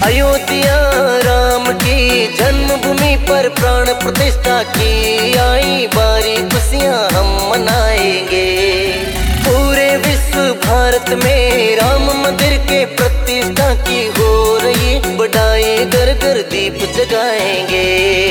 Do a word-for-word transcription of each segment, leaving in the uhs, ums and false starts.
अयोध्या राम की जन्मभूमि पर प्राण प्रतिष्ठा की आई बारी, खुशियां हम मनाएंगे। पूरे विश्व भारत में राम मंदिर के प्रतिष्ठा की हो रही बड़ाई, घर घर दीप जगाएंगे।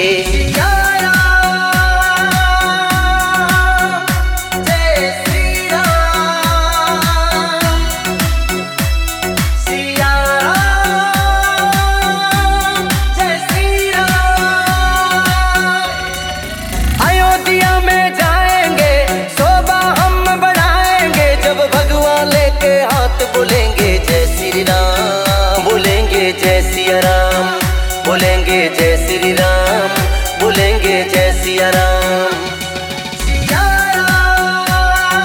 बोलेंगे जय श्री राम, बोलेंगे जय सिया राम, बोलेंगे जय श्री राम, बोलेंगे जय सिया राम। सिया राम,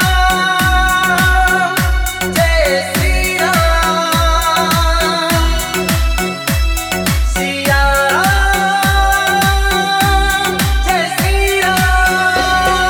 जय श्री राम, सिया राम, जय श्री राम।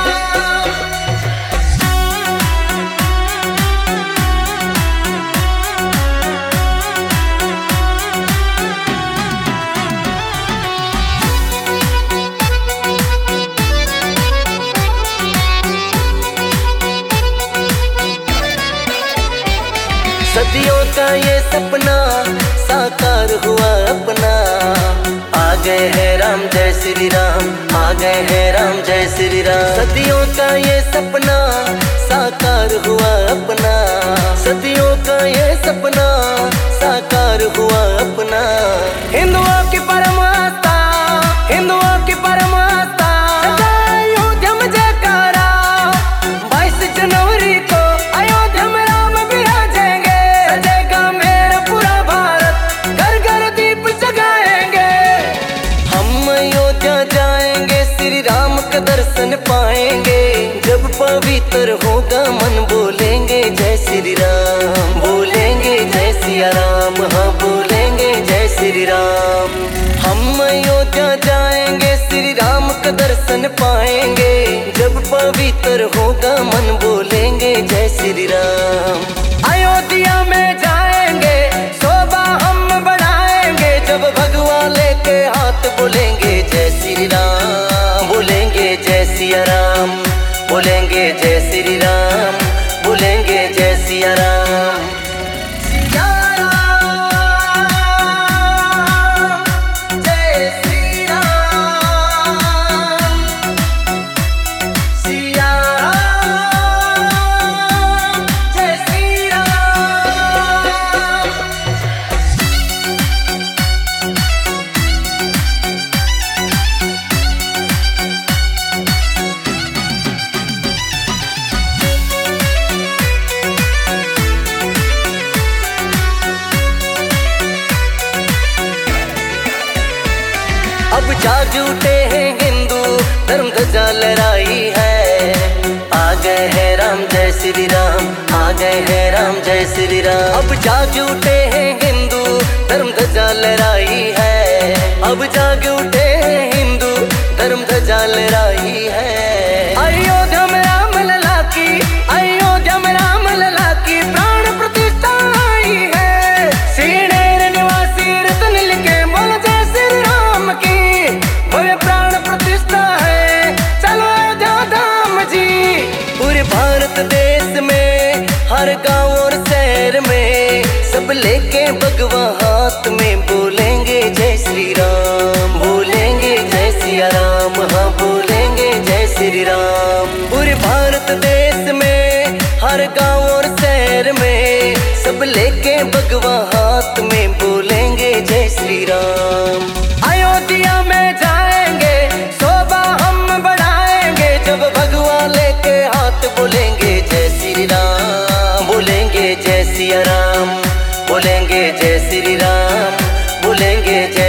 सदियों का ये सपना साकार हुआ अपना, आ गए हैं राम जय श्री राम, आ गए हैं राम जय श्री राम। सदियों का ये सपना साकार हुआ अपना, सदियों का ये सपना साकार हुआ अपना। हिंदुओं की परम आस्था, हिंदुओं की परम आस्था, अयोध्या में जयकारा। बाईस जनवरी को अयोध्या में राम विराजेंगे, सजेगा मेरा पूरा भारत, घर घर दीप जगाएंगे। हम अयोध्या जाएंगे, श्री राम का दर्शन पाएंगे। जब पवित्र होगा मन, बोलेंगे जय श्री राम, बोलेंगे जय सिया राम, हाँ बोलेंगे जय श्री राम। हम अयोध्या जाएंगे, श्री राम का दर्शन पाएंगे। जब पवित्र होगा मन, बोलेंगे जय श्री राम। अयोध्या में जाएंगे, शोभा हम बढ़ाएंगे। जब भगवा लेके हाथ, बोलेंगे जय श्री राम, बोलेंगे जय सिया राम, बोलेंगे जय श्री राम, बोलेंगे जय सिया राम। सिया राम, जय श्री राम, सिया राम, जय श्री राम। अब जाग उठे हैं हिंदू, धर्म ध्वजा लहराई है। आ गए हैं राम जय श्री राम, आ गए हैं राम जय श्री राम। अब जाग उठे हैं हिंदू, धर्म ध्वजा लहराई है। अब जाग उठे हैं हिंदू, धर्म ध्वजा लहराई है। अयोध्या में राम लला की, अयोध्या में राम लला की प्राण प्रतिष्ठा आई है। श्रीनगर निवासी रतन लिखे, बोल जय श्री राम की भव्य प्राण प्रतिष्ठा है। चलो अयोध्या धाम जी। पूरे भारत देश में हर गांव और शहर में सब लेके भगवा हाथ में, बोलेंगे जय श्री राम, बोलेंगे जय सिया राम, हाँ बोलेंगे जय श्री राम। पूरे भारत देश में हर गांव और शहर में सब लेके भगवा हाथ में, बोलेंगे जय श्री राम। अयोध्या में जाएंगे, शोभा हम बढ़ाएंगे। जब भगवा लेके हाथ, बोलेंगे जय श्री राम, बोलेंगे जय सिया राम, बोलेंगे जय श्री राम, बोलेंगे जय